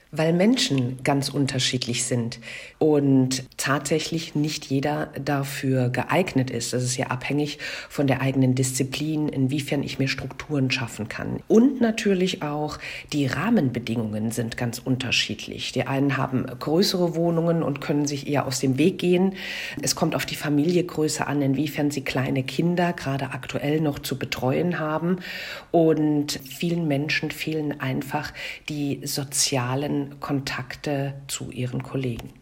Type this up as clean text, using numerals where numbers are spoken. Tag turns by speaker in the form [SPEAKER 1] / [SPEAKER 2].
[SPEAKER 1] Weil Menschen ganz unterschiedlich sind und tatsächlich nicht jeder dafür geeignet ist. Das ist ja abhängig von der eigenen Disziplin, inwiefern ich mir Strukturen schaffen kann. Und natürlich auch die Rahmenbedingungen sind ganz unterschiedlich. Die einen haben größere Wohnungen und können sich eher aus dem Weg gehen. Es kommt auf die Familiengröße an, inwiefern sie kleine Kinder gerade aktuell noch zu betreuen haben. Und vielen Menschen fehlen einfach die sozialen Kontakte zu ihren Kollegen.